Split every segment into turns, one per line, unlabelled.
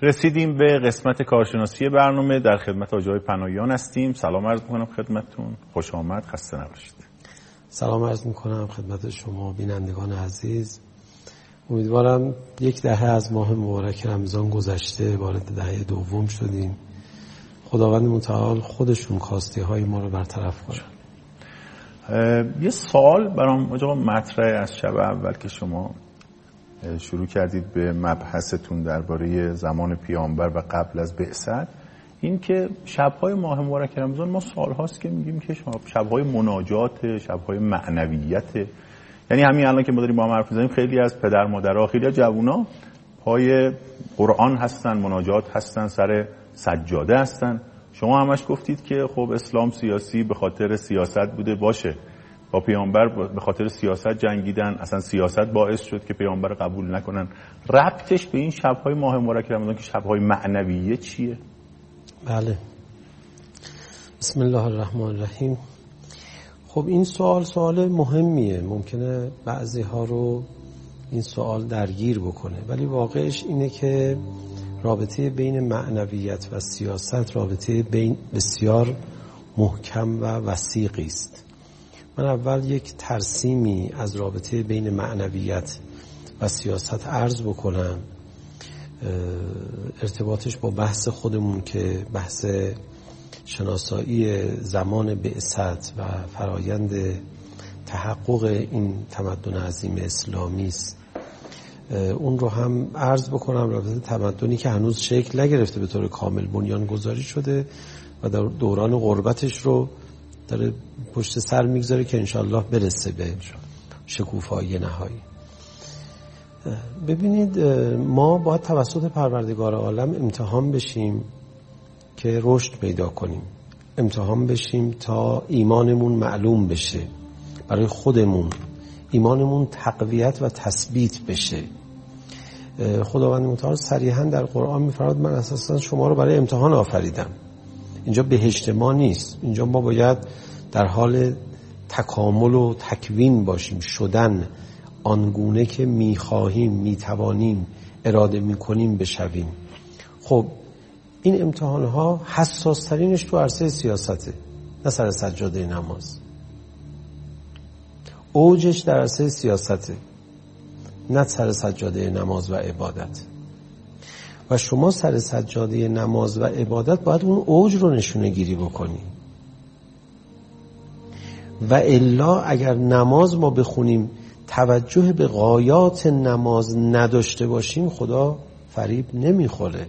رسیدیم به قسمت کارشناسی برنامه. در خدمت آقای پناهیان هستیم. سلام عرض میکنم خدمتتون، خوش آمد، خسته نباشید.
سلام عرض میکنم خدمت شما بینندگان عزیز. امیدوارم یک دهه از ماه مبارک رمضان گذشته، وارد دهه دوم شدیم. خداوند متعال خودشون خواسته های ما رو برطرف کنه.
یه سوال برام آقا مطرح از شب اول که شما شروع کردید به مبحثتون درباره زمان پیامبر و قبل از بعثت، این که شب‌های ماه مبارک رمضان ما سال‌هاست که میگیم که شب‌های مناجات، شب‌های معنویت. یعنی همین الان که ما داریم با هم حرف می‌زنیم خیلی از پدر مادرها، خیلی از جوونا پای قرآن هستن، مناجات هستن، سر سجاده هستن. شما همش گفتید که خب اسلام سیاسی به خاطر سیاست بوده. باشه، با پیامبر به خاطر سیاست جنگیدن، اصلا سیاست باعث شد که پیامبر قبول نکنن. ربطش به این شب‌های ماه مبارک رمضان که شب‌های معنویه چیه؟
بله، بسم الله الرحمن الرحیم. خب این سوال مهمیه. ممکنه بعضی ها رو این سوال درگیر بکنه، ولی واقعش اینه که رابطه بین معنویت و سیاست رابطه بسیار محکم و وثیقی است. من اول یک ترسیمی از رابطه بین معنویت و سیاست عرض بکنم، ارتباطش با بحث خودمون که بحث شناسایی زمان بعثت و فرایند تحقق این تمدن عظیم اسلامی است. اون رو هم عرض بکنم. رابطه تمدنی که هنوز شکل نگرفته به طور کامل بنیان گذاری شده و در دوران غربتش رو داره پشت سر میگذاره که انشالله برسه به شکوفایی نهایی. ببینید، ما باید توسط پروردگار عالم امتحان بشیم که رشد پیدا کنیم، امتحان بشیم تا ایمانمون معلوم بشه، برای خودمون ایمانمون تقویت و تثبیت بشه. خداوند متعال صریحا در قرآن میفرماید من اساسا شما رو برای امتحان آفریدم. اینجا بهشت ما نیست، اینجا ما باید در حال تکامل و تکوین باشیم، شدن آنگونه که میخواهیم، میتوانیم، اراده میکنیم بشویم. خب این امتحانها حساس ترینش تو عرصه سیاسته، نه سر سجاده نماز. اوجش در عرصه سیاسته، نه سر سجاده نماز و عبادت. و شما سر سجاده نماز و عبادت باید اون اوج رو نشونه گیری بکنی. و الا اگر نماز ما بخونیم توجه به غایات نماز نداشته باشیم، خدا فریب نمیخوره.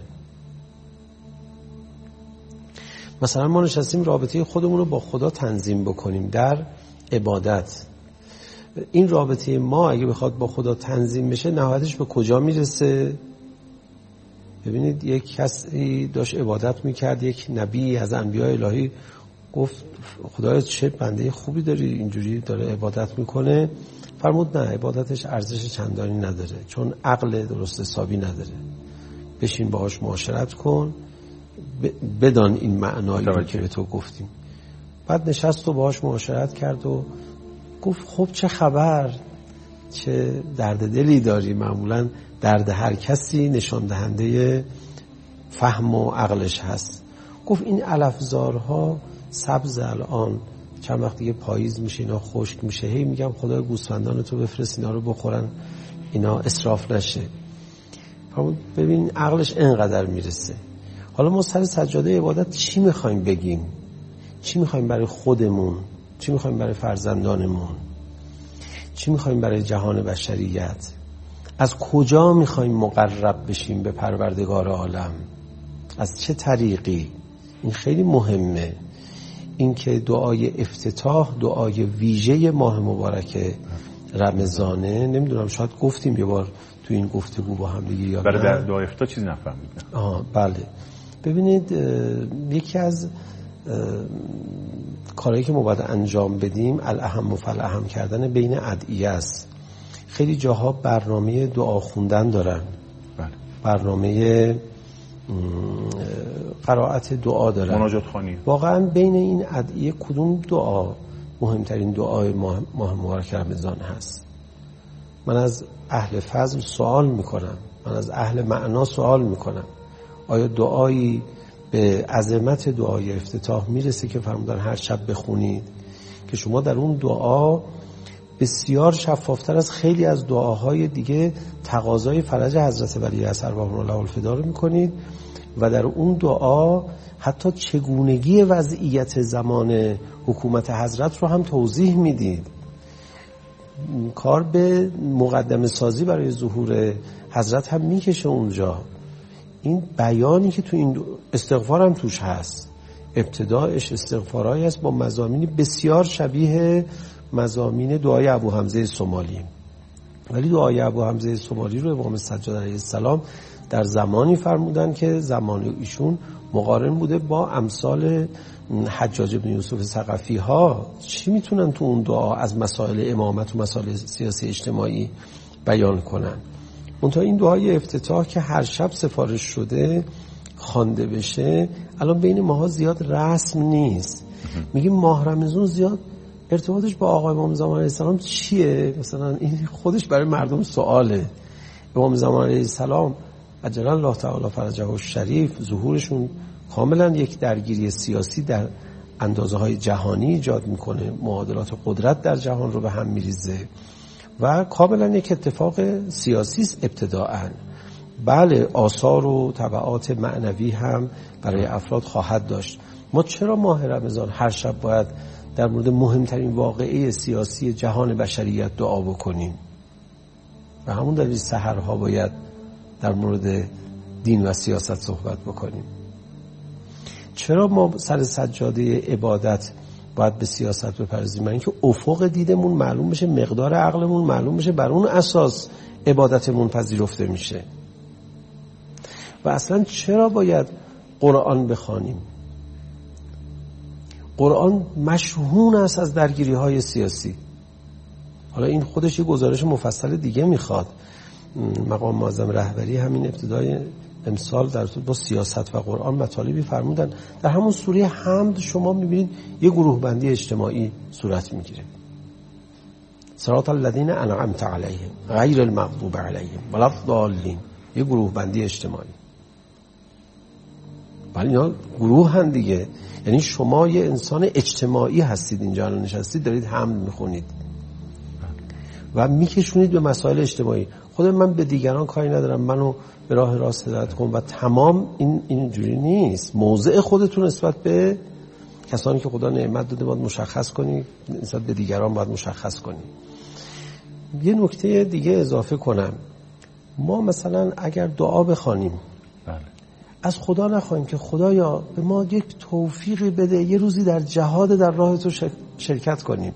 مثلا ما نشستیم رابطه خودمون رو با خدا تنظیم بکنیم در عبادت. این رابطه ما اگه بخواد با خدا تنظیم بشه نهایتش به کجا میرسه؟ ببینید، یک کسی داشت عبادت میکرد، یک نبی از انبیاء الهی گفت خدایا چه بنده خوبی داری، اینجوری داره عبادت میکنه. فرمود نه، عبادتش ارزش چندانی نداره، چون عقل درست حسابی نداره. بشین باهاش معاشرت کن، بدان این معنایی رو که به تو گفتیم. بعد نشست و باهاش معاشرت کرد و گفت خب چه خبر، چه درد دلی داری. معمولا درد هر کسی نشان دهنده فهم و عقلش هست. گفت این علفزارها سبز الان، چند وقت دیگه پاییز میشه اینا خشک میشه، هی میگم خدای گوسفندان تو بفرست اینا رو بخورن، اینا اسراف نشه. ببین عقلش اینقدر میرسه. حالا ما سر سجاده عبادت چی میخوایم بگیم؟ چی میخوایم برای خودمون؟ چی میخوایم برای فرزندانمون؟ چی میخوایم برای جهان بشریت؟ از کجا میخوایم مقرب بشیم به پروردگار عالم؟ از چه طریقی؟ این خیلی مهمه. این که دعای افتتاح، دعای ویژه ماه مبارک رمضانه، نمیدونم شاید گفتیم یه بار تو این گفتگو با هم دیگه، یاد
برای در دعای افتتاح چیزی نفهمیدم.
بله. ببینید، یکی از کارهایی که ما باید انجام بدیم الاهم و فالاهم کردن بین ادعیه است. خیلی جاها برنامه دعا خوندن دارن،
بله.
برنامه قرائت دعا دارن،
مناجات خوانی. واقعا
بین این ادعیه کدوم دعا مهمترین دعای ماه مبارک رمضان هست؟ من از اهل فضل سوال میکنم، من از اهل معنا سوال میکنم. آیا دعایی به عظمت دعای افتتاح میرسه که فرمودن هر شب بخونید، که شما در اون دعا بسیار شفافتر از خیلی از دعاهای دیگه تقاضای فرج حضرت ولی اثر ارواح الله الفدا رو میکنید و در اون دعا حتی چگونگی وضعیت زمان حکومت حضرت رو هم توضیح میدید. کار به مقدمه سازی برای ظهور حضرت هم میکشه اونجا. این بیانی که تو این استغفار هم توش هست، ابتدایش استغفارهایی هست با مضامین بسیار شبیه مضامین دعای ابو حمزه سومالی، ولی دعای ابو حمزه سومالی رو امام سجاد علیه السلام در زمانی فرمودن که زمان ایشون مقارن بوده با امثال حجاج بن یوسف ثقفی ها. چی میتونن تو اون دعا از مسائل امامت و مسائل سیاسی اجتماعی بیان کنن؟ منتها این دعای افتتاح که هر شب سفارش شده خوانده بشه، الان بین ماها زیاد رسم نیست. میگیم ماه رمضان زیاد ارتباطش با آقا امام زمان علیه السلام چیه؟ مثلا این خودش برای مردم سواله. امام زمان علیه السلام عجل الله تعالی فرجه الشریف ظهورشون کاملا یک درگیری سیاسی در اندازه های جهانی ایجاد میکنه، معادلات قدرت در جهان رو به هم میریزه و کاملا یک اتفاق سیاسی است ابتداءً. بله آثار و تبعات معنوی هم برای افراد خواهد داشت. ما چرا ماه رمضان هر شب باید در مورد مهمترین واقعه سیاسی جهان بشریت دعا بکنیم؟ و همون دلیل سحرها باید در مورد دین و سیاست صحبت بکنیم. چرا ما سر سجاده عبادت باید به سیاست بپردازیم؟ اینکه افق دیدمون معلوم بشه، مقدار عقلمون معلوم بشه، بر اون اساس عبادتمون پذیرفته میشه. و اصلا چرا باید قرآن بخوانیم؟ قرآن مشحون است از درگیری های سیاسی. حالا این خودش یه گزارش مفصل دیگه میخواد. مقام معظم رهبری همین ابتدای امسال در با سیاست و قرآن مطالبی فرمودن. در همون سوره حمد شما میبینید یه گروه بندی اجتماعی صورت میگیره. صراط الذین انعمت علیهم غیر المغضوب علیهم ولا الضالین. یه گروه بندی اجتماعی. ولی اینا گروه هم دیگه. یعنی شما یه انسان اجتماعی هستید، اینجا نشستید دارید حمد میخونید و میکشونید به مسائل اجتماعی. خود من به دیگران کاری ندارم، منو به راه راست هدایت کن و تمام. اینجوری نیست. موضع خودتون نسبت به کسانی که خدا نعمت داده باید مشخص کنید، نسبت به دیگران باید مشخص کنید. یه نکته دیگه اضافه کنم. ما مثلا اگر دعا بخوانیم از خدا نخواهیم که خدایا به ما یک توفیقی بده یه روزی در جهاد در راه تو شرکت کنیم،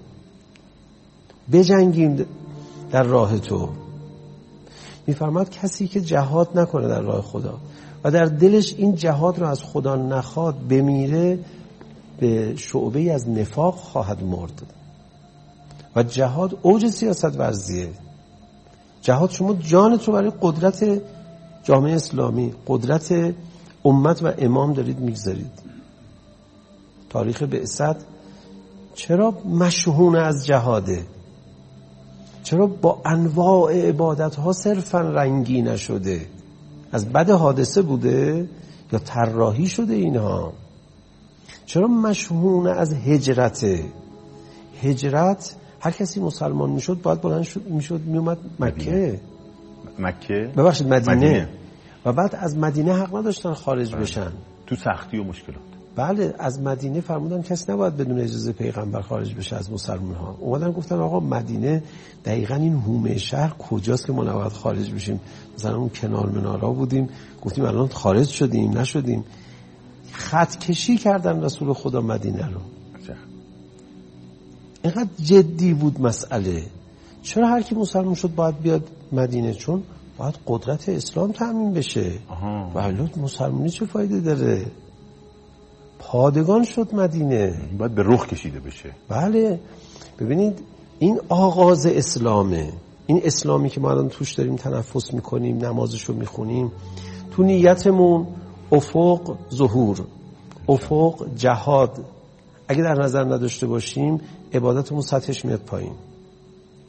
بجنگیم در راه تو. میفرماد کسی که جهاد نکنه در راه خدا و در دلش این جهاد رو از خدا نخواد بمیره، به شعبه از نفاق خواهد مرد. و جهاد اوج سیاست ورزیه. جهاد شما جانت رو برای قدرت جامعه اسلامی، قدرت امت و امام دارید میگذارید. تاریخ بعثت چرا مشحون از جهاده؟ چرا با انواع عبادت ها صرفا رنگی نشده؟ از بد حادثه بوده یا طراحی شده اینها؟ چرا مشحون از هجرته؟ هجرت هر کسی مسلمان میشد باید بلند میشد میومد مکه ببخشید مدینه و بعد از مدینه حق نداشتن خارج بشن
تو سختی و مشکلات.
بله از مدینه فرمودن کسی نباید بدون اجازه پیغمبر خارج بشه از مسلمان ها. اومدن گفتن آقا مدینه دقیقاً این حومه شهر کجاست که ما نباید خارج بشیم؟ مثلا اون کنار منارا بودیم گفتیم الان خارج شدیم نشدیم. خط کشی کردن رسول خدا مدینه رو. اینقدر جدی بود مسئله. چرا هر کی مسلمان شد باید بیاد مدینه؟ چون باید قدرت اسلام تأمین بشه. ولی مسلمانی چه فایده داره؟ پادگان شد مدینه،
باید به رخ کشیده بشه.
بله ببینید این آغاز اسلامه. این اسلامی که ما الان توش داریم تنفس میکنیم، نمازشو میخونیم، تو نیتمون افق ظهور، افق جهاد اگه در نظر نداشته باشیم عبادتمون سطحش میاد پایین.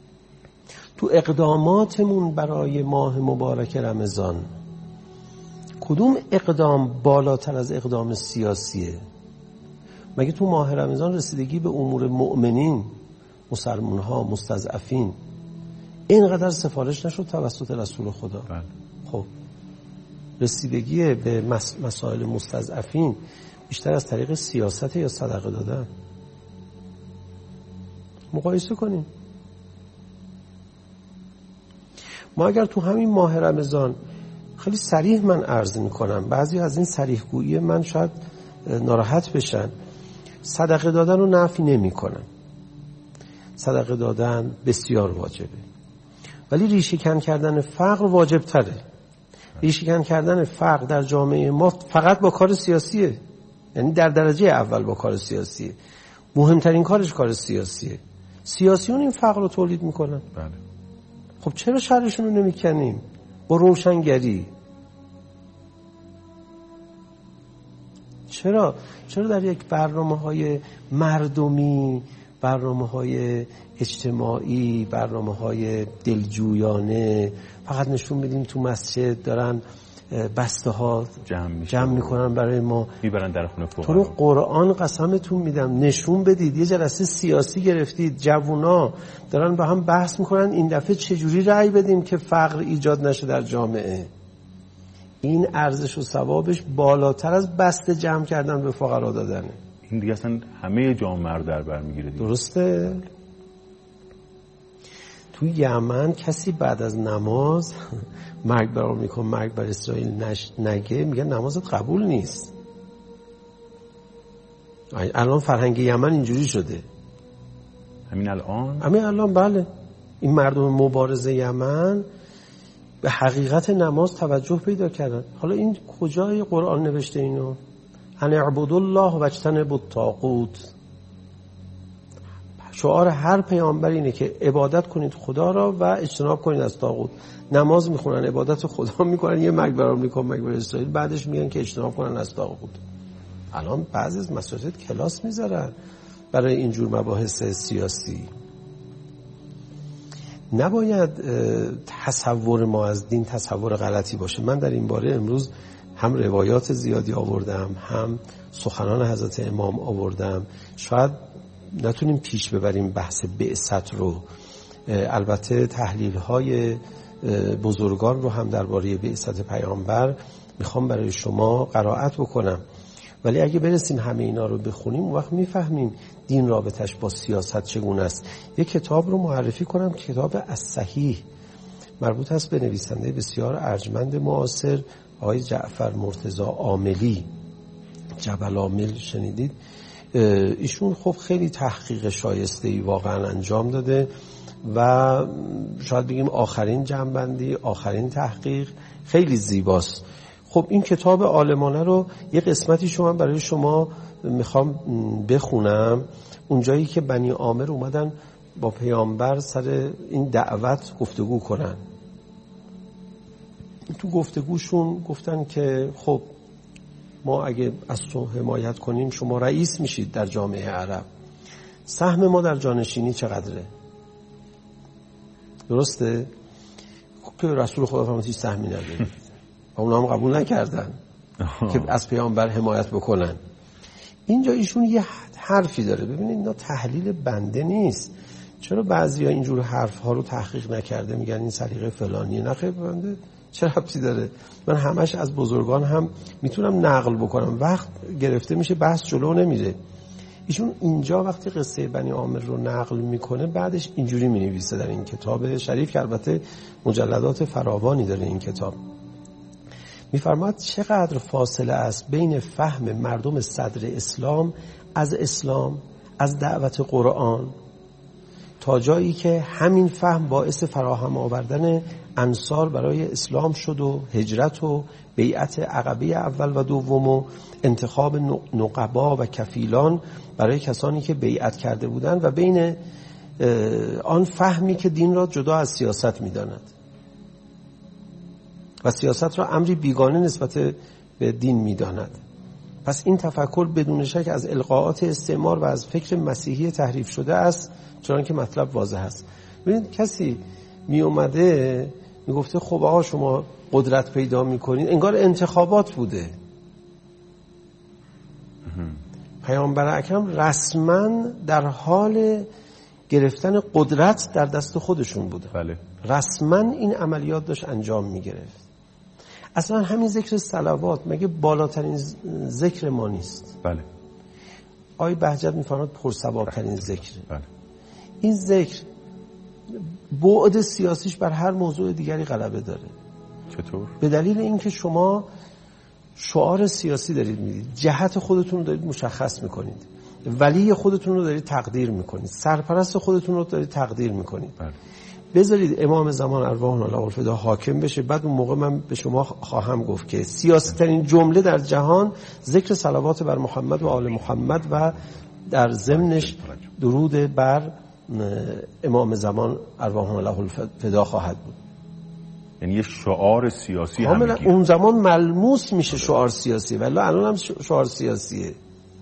تو اقداماتمون برای ماه مبارک رمضان کدوم اقدام بالاتر از اقدام سیاسیه؟ مگه تو ماه رمضان رسیدگی به امور مؤمنین، مسلمان‌ها، مستضعفین اینقدر سفارش نشد توسط رسول خدا؟
بله.
خب رسیدگی به مسائل مستضعفین بیشتر از طریق سیاست یا صدقه دادن؟ مقایسه کنیم. ما اگر تو همین ماه رمضان خیلی صریح من عرض میکنم، بعضی از این صریح گویی من شاید ناراحت بشن، صدقه دادن رو نفی نمی کنم، صدقه دادن بسیار واجبه، ولی ریشه کن کردن فقر واجب تره. ریشه کن کردن فقر در جامعه ما فقط با کار سیاسیه، یعنی در درجه اول با کار سیاسیه، مهمترین کارش کار سیاسیه. سیاسیون این فقر رو تولید میکنن.
بله.
خب چرا شرشون رو نمیکنیم با روشنگری؟ چرا در یک برنامه‌های مردمی، برنامه‌های اجتماعی، برنامه‌های دلجویانه فقط نشون میدیم تو مسجد دارن بسته ها جمع میکنن برای ما
میبرن در خونه فقرا؟
تو رو قرآن قسمتون میدم نشون بدید یه جلسه سیاسی گرفتید، جوونا دارن با هم بحث میکنن این دفعه چجوری رأی بدیم که فقر ایجاد نشه در جامعه. این ارزش و ثوابش بالاتر از بسته جمع کردن به فقرا دادنه.
این دیگه اصلا همه جامعه رو در بر میگیره.
درسته؟ تو یمن کسی بعد از نماز مرگ بر آمریکا، مرگ بر اسرائیل نگه، میگن نمازت قبول نیست. الان فرهنگ یمن اینجوری شده.
همین الان
بله. این مردم مبارز یمن به حقیقت نماز توجه پیدا کردن. حالا این کجای قرآن نوشته اینو؟ ان اعبدوا الله واجتنبوا الطاغوت. شعار هر پیامبر اینه که عبادت کنید خدا را و اجتناب کنید از طاغوت. نماز میخونن، عبادت خدا میکنن، یه مرگ بر آمریکا، مرگ بر اسرائیل، بعدش میگن که اجتناب کنن از طاغوت. الان بعضی از مساجد کلاس میذارن برای اینجور مباحث سیاسی. نباید تصور ما از دین تصور غلطی باشه. من در این باره امروز هم روایات زیادی آوردم، هم سخنان حضرت امام آوردم. شاید نتونیم پیش ببریم بحث بعثت رو، البته تحلیل های بزرگان رو هم درباره بعثت پیامبر میخوام برای شما قرائت بکنم، ولی اگه برسیم همه اینا رو بخونیم اون وقت میفهمیم دین رابطش با سیاست چگونه است. یک کتاب رو معرفی کنم، کتاب الصحیح، مربوط است به نویسنده بسیار ارجمند معاصر آقای جعفر مرتضی عاملی، جبل عامل شنیدید؟ ایشون خب خیلی تحقیق شایسته‌ای واقعا انجام داده و شاید بگیم آخرین جنبندی، آخرین تحقیق، خیلی زیباست. خب این کتاب عالمانه رو یه قسمتی شما برای شما میخوام بخونم، اونجایی که بنی عامر اومدن با پیامبر سر این دعوت گفتگو کنن. تو گفتگوشون گفتن که خب ما اگه از تو حمایت کنیم شما رئیس میشید در جامعه عرب، سهم ما در جانشینی چقدره؟ درسته؟ خب که رسول خدا فرمود هیچ سهمی ندارید و اونا هم قبول نکردن که از پیامبر حمایت بکنن. اینجا ایشون یه حرفی داره، ببینید اینا تحلیل بنده نیست. چرا بعضیا اینجور حرف ها رو تحقیق نکرده میگن این سلیقه فلانیه؟ نه خیر، بنده چه ربطی داره؟ من همش از بزرگان هم میتونم نقل بکنم، وقت گرفته میشه بحث جلو نمیره. ایشون اینجا وقتی قصه بنی عامر رو نقل میکنه بعدش اینجوری مینویسه در این کتاب شریف که البته مجلدات فراوانی داره این کتاب. میفرماید چقدر فاصله است بین فهم مردم صدر اسلام از دعوت قرآن، تا جایی که همین فهم باعث فراهم آوردن انصار برای اسلام شد و هجرت و بیعت عقبه اول و دوم و انتخاب نقبا و کفیلان برای کسانی که بیعت کرده بودند و بین آن فهمی که دین را جدا از سیاست می‌داند و سیاست را امری بیگانه نسبت به دین می‌داند. پس این تفکر بدون شک از القاءات استعمار و از فکر مسیحی تحریف شده است، چون که مطلب واضح است. ببینید کسی می اومده میگفته خب آقا شما قدرت پیدا میکنید، انگار انتخابات بوده. پیامبر اکرم رسما در حال گرفتن قدرت در دست خودشون بوده.
بله.
رسما این عملیات داشت انجام میگرفت. اصلا همین ذکر صلوات مگه بالاترین ذکر ما نیست؟
بله.
آقای بهجت میفرماد پرثوابترین ذکره.
بله.
این ذکر بعد سیاسیش بر هر موضوع دیگری غلبه داره.
چطور؟
به دلیل اینکه شما شعار سیاسی دارید میدید، جهت خودتون رو دارید مشخص میکنید، ولی خودتون رو دارید تقدیر میکنید، سرپرست خودتون رو دارید تقدیر میکنید.
بله.
بذارید امام زمان ارواح الله الفدا حاکم بشه، بعد اون موقع من به شما خواهم گفت که سیاسی ترین جمله در جهان ذکر صلوات بر محمد و آل محمد و در ضمنش درود بر امام زمان ارواح الله الفدا خواهد بود.
یعنی یه شعار سیاسی
کاملا
هم
اون زمان ملموس میشه شعار سیاسی، ولی الان هم شعار سیاسیه.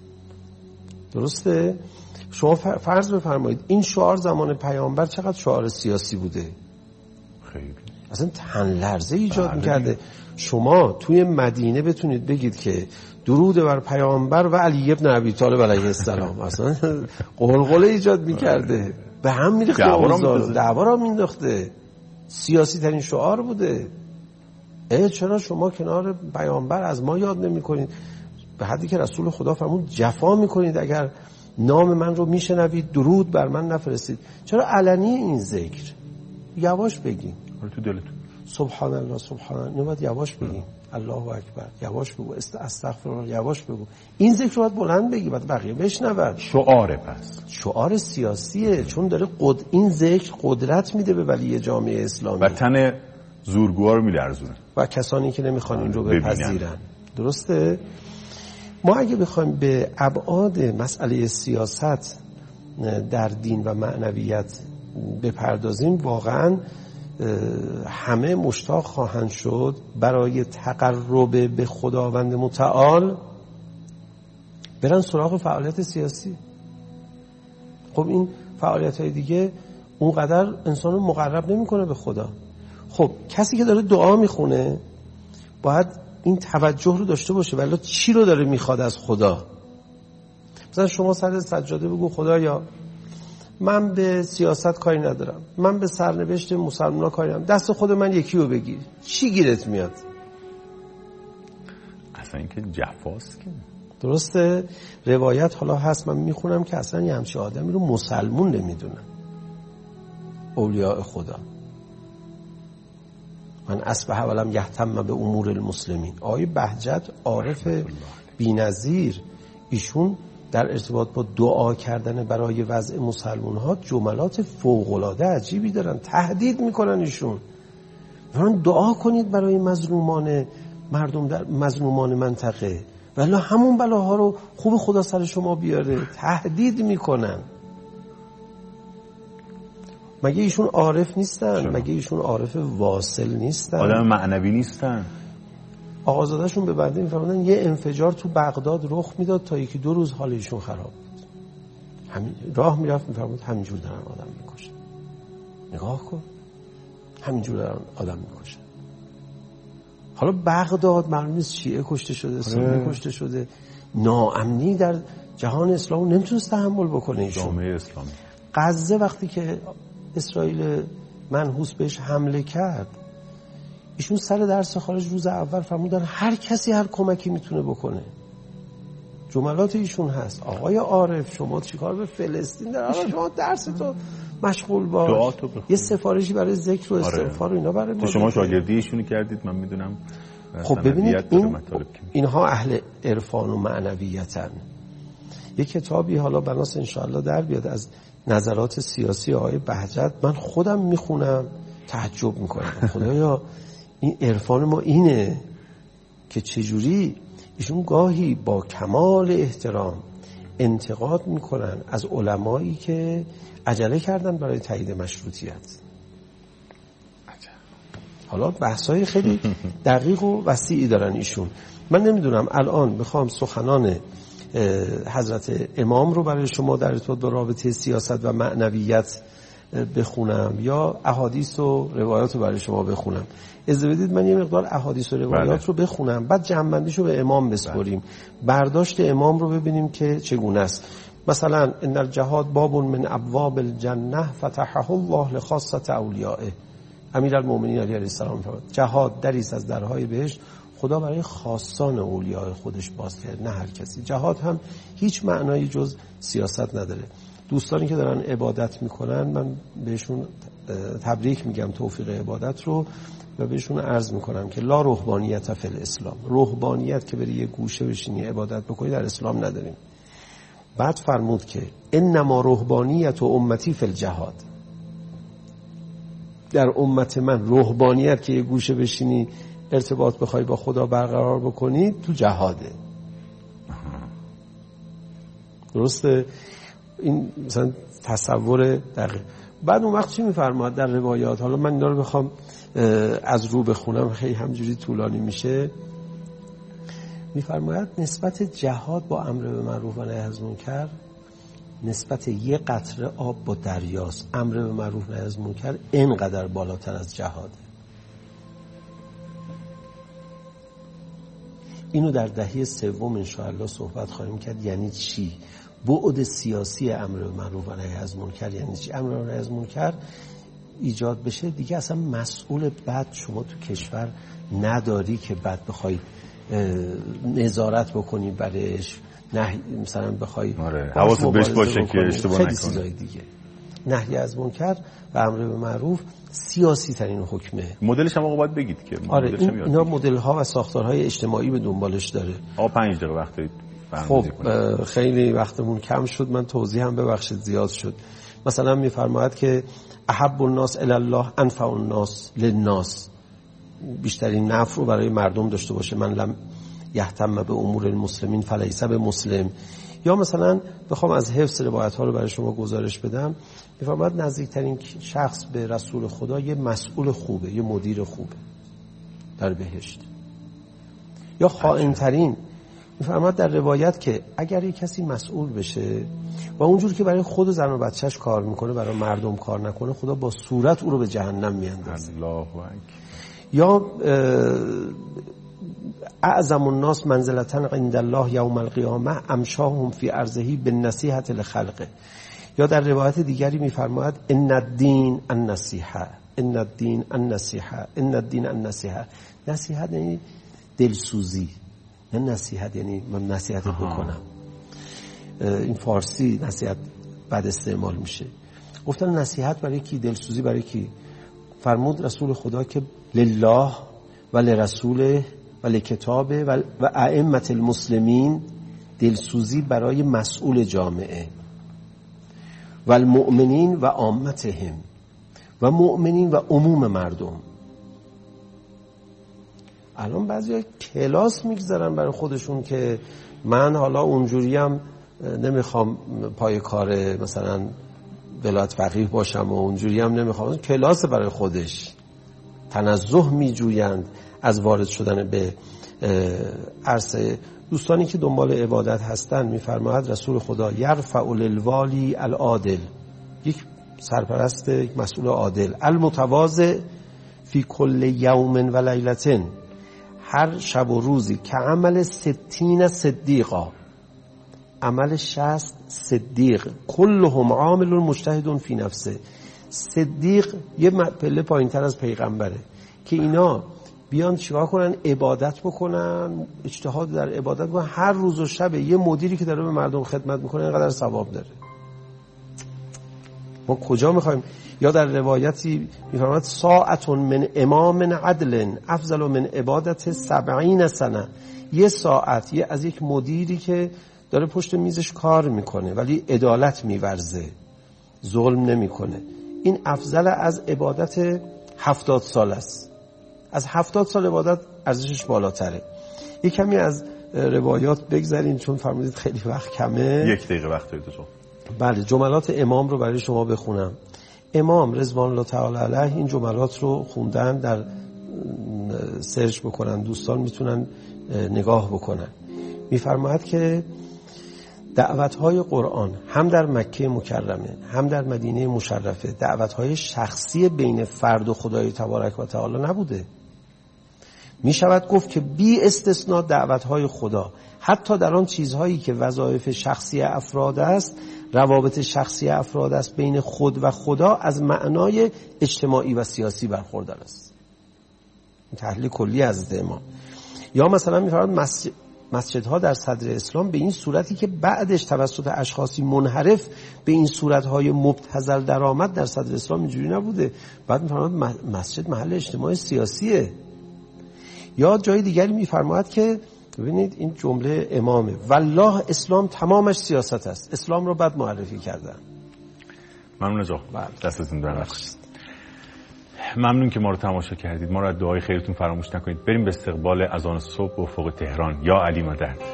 درسته؟ شما فرض بفرمایید این شعار زمان پیامبر چقدر شعار سیاسی بوده.
خیلی
اصلا تن لرزه ایجاد میکرده. شما توی مدینه بتونید بگید که درود بر پیامبر و علی ابن ابی طالب علیه السلام، اصلا قلقله ایجاد میکرده، به هم میریخته، دعوا را مینداخته، سیاسی ترین شعار بوده. چرا شما کنار پیامبر از ما یاد نمی کنید؟ به حدی که رسول خدا فرمود جفا میکنید اگر نام من رو میشنوید درود بر من نفرستید. چرا علنی این ذکر؟ یواش بگین
تو دلتون
سبحان الله سبحان الله، باید یواش بگین الله اکبر، یواش بگو استغفر الله، یواش بگو. این ذکر رو باید بلند بگی، باید بقیه بشنون.
شعاره، پس
شعار سیاسیه، چون داره این ذکر قدرت میده به ولی جامعه اسلامی
و تن زورگوها رو میلرزونه
و کسانی که نمیخوان این رو بپذیرن. درسته؟ ما اگه بخوایم به ابعاد مسئله سیاست در دین و معنویت بپردازیم، واقعا همه مشتاق خواهند شد برای تقرب به خداوند متعال برن سراغ فعالیت سیاسی. خب این فعالیت‌های دیگه اونقدر انسان رو مقرب نمی‌کنه به خدا. خب کسی که داره دعا میخونه باید این توجه رو داشته باشه، ولی چی رو داره میخواد از خدا. مثلا شما سر سجاده بگو خدایا من به سیاست کاری ندارم، من به سرنوشت مسلمان‌ها کاری ندارم، دست خود من یکی رو بگیر. چی گیرت میاد؟
اصلا اینکه جفاست که.
درسته؟ روایت حالا هست من میخونم که اصلا یه همچه آدمی رو مسلمون نمیدونن اولیاء خدا. من اصبح ولم یهتم به امور المسلمین. آقای بهجت عارف بی‌نظیر، ایشون در ارتباط با دعا کردن برای وضع مسلمان ها جملات فوق‌العاده عجیبی دارن. تهدید میکنن ایشون، میگن دعا کنید برای مظلومان مردم در مظلومان منطقه، ولی همون بلاها رو خوب خدا سر شما بیاره. تهدید میکنن. مگه ایشون عارف نیستن؟ مگه ایشون عارف واصل نیستن؟
آدم معنوی نیستن؟
آقازادهشون به بنده میفرمودن یه انفجار تو بغداد رخ میداد تا یکی 2 روز حال ایشون خراب بود. همین راه میرفت میفرمود همینجور دارن آدم میکشن. نگاه کن، همینجور دارن آدم میکشن. حالا بغداد معلوم نیست شیعه کشته شده، سنی کشته شده، ناامنی در جهان اسلام نمیتونست تحمل بکنه ایشون.
جامعه اسلامی
غزه وقتی که اسرائیل منحوس بهش حمله کرد، ایشون سر درس خارج روز اول فرمودن هر کسی هر کمکی میتونه بکنه. جملات ایشون هست آقای عارف شما چیکار به فلسطین داری؟ شما درس تو مشغول باش، یه سفارشی برای ذکر و استغفار و اینا برای ما.
شما شاگردی ایشونو کردید من میدونم.
خب ببینید اینها اهل عرفان و معنویتن. یه کتابی حالا بناس انشاءالله در بیاد از نظرات سیاسی آقای بهجت، من خودم میخونم تعجب میکنم. خدایا این عرفان ما اینه که چجوری ایشون گاهی با کمال احترام انتقاد میکنن از علمایی که عجله کردن برای تایید مشروطیت. حالا بحثای خیلی دقیق و وسیعی دارن ایشون. من نمیدونم الان بخوام سخنان حضرت امام رو برای شما در ارتباط با رابطه سیاست و معنویت بخونم یا احادیث و روایات رو برای شما بخونم. اجازه بدید من یه مقدار احادیث و روایات رو بخونم، بعد جمع‌بندیشو به امام بسپاریم، برداشت امام رو ببینیم که چگونه است. مثلا ان الجهاد باب من ابواب الجنه فتحه الله لخاصه اولیائه. امیرالمومنین علی علیه السلام فرمود جهاد دری است از درهای بهشت، خدا برای خاصان اولیاء خودش باز کرد، نه هر کسی. جهاد هم هیچ معنایی جز سیاست نداره. دوستانی که دارن عبادت میکنن من بهشون تبریک میگم توفیق عبادت رو و بهشون عرض میکنم که لا رهبانیت فی الاسلام، رهبانیت که بری یه گوشه بشینی عبادت بکنی در اسلام نداریم. بعد فرمود که انما رهبانیت و امتی فی الجهاد، در امت من رهبانیت که یه گوشه بشینی ارتباط بخوای با خدا برقرار بکنی تو جهاده. درسته؟ این مثلا تصور دقیق. بعد اون وقت چی میفرماد در روایات؟ حالا من اینا رو بخوام از رو بخونم خیلی همجوری طولانی میشه. میفرماید نسبت جهاد با امر به معروف و نهی از منکر نسبت یه قطره آب با دریاست. امر به معروف و نهی از منکر اینقدر بالاتر از جهاده. اینو در دهه سوم انشاءالله صحبت خواهیم کرد. یعنی چی؟ بعد سیاسی امر به معروف و نهی از منکر یعنی چی؟ امر به نهی از منکر ایجاد بشه دیگه اصلا مسئول بد شما تو کشور نداری که بعد بخوای نظارت بکنی برش، نه مثلا بخوای
حواست بهش باشه که اشتباه نکنه.
خیلی چیزای دیگه. نهی از منکر و امر به معروف سیاسی ترین حکمه.
مدلش هم آقا باید بگید که
آره اینا مدل ها و ساختارهای اجتماعی به دنبالش داره.
آقا 5 دقیقه وقت دارید.
خب خیلی وقتمون کم شد، من توضیح هم ببخشید زیاد شد. مثلا میفرماید که احب الناس الی الله انفع الناس للناس، بیشترین نفع رو برای مردم داشته باشه. من لم یهتم به امور المسلمین فلیس بمسلم. یا مثلا بخوام از حفظ روایت ها رو برای شما گزارش بدم، میفرماید نزدیکترین شخص به رسول خدا یه مسئول خوبه، یه مدیر خوبه در بهشت. یا خائن ترین میفرماید در روایت که اگر یک کسی مسئول بشه و اونجور که برای خود زن و بچهش کار میکنه برای مردم کار نکنه، خدا با صورت او رو به جهنم میاندازه.
الله اکبر.
یا اعظم الناس منزلتا عند الله یوم القیامه امشاهم فی ارضه بالنصیحة لخلقه. یا در روایت دیگری میفرماید ان الدین النصیحه، ان الدین النصیحه، ان الدین النصیحه. نصیحت یعنی دلسوزی، نه نصیحت یعنی من نصیحت بکنم. این فارسی نصیحت بد استعمال میشه. گفتن نصیحت برای کی؟ دلسوزی برای کی؟ فرمود رسول خدا که لله و لرسوله و لکتابه و ائمه المسلمین، دلسوزی برای مسئول جامعه، و المؤمنین و عامتهم، و مؤمنین و عموم مردم. الان بعضی کلاس میگذارن برای خودشون که من حالا اونجوریم نمیخوام پای کار مثلا ولایت فقیه باشم و اونجوریم نمیخوام. کلاس برای خودش تنزه میجویند از وارد شدن به عرصه. دوستانی که دنبال عبادت هستن میفرماید رسول خدا یرفع للوالی العادل، یک سرپرست، یک مسئول عادل، المتواضع فی کل یوم و لیلة، هر شب و روزی که عمل 60 صدیقا، عمل 60 صدیق، کلهم عامل مجتهد فی نفسه. صدیق یه پله پایین تر از پیغمبره که اینا بیان چیکار کنن؟ عبادت بکنن، اجتهاد در عبادت بکنن. هر روز و شب یه مدیری که داره به مردم خدمت میکنه اینقدر ثواب داره. ما کجا میخوایم؟ یا در روایتی میفرماید ساعت من امام عدل افضل من عبادت 70 سنه. یه ساعت از یک مدیری که داره پشت میزش کار میکنه ولی عدالت میورزه، ظلم نمیکنه، این افضل از عبادت 70 سال است. از 70 سال عبادت ارزشش بالاتره. یک کمی از روایات بگذاریم چون فرمودید خیلی وقت کمه.
1 دقیقه وقت دارید تو.
بله، جملات امام رو برای شما بخونم. امام رضوان الله تعالی علیه این جملات رو خوندن، در سرچ بکنن دوستان میتونن نگاه بکنن. میفرماید که دعوت‌های قرآن هم در مکه مکرمه هم در مدینه مشرفه دعوت‌های شخصی بین فرد و خدای تبارک و تعالی نبوده. می شود گفت که بی استثناء دعوت‌های خدا حتی در آن چیزهایی که وظایف شخصی افراد است، روابط شخصی افراد است بین خود و خدا، از معنای اجتماعی و سیاسی برخوردار است. این تحلیل کلی از امام. یا مثلا می‌فرماید مسجدها در صدر اسلام به این صورتی که بعدش توسط اشخاصی منحرف به این صورتهای مبتذل درآمد در صدر اسلام اینجوری نبوده. بعد می‌فرماید مسجد محل اجتماع سیاسیه. یا جای دیگری می‌فرماید که ببینید این جمله امامه، والله اسلام تمامش سیاست است. اسلام رو بعد معرفی کردن.
ممنون آقا. دستتون در ممنون که ما رو تماشا کردید. ما رو از دعای خیرتون فراموش نکنید. بریم به استقبال اذان صبح و افق تهران. یا علی مدد.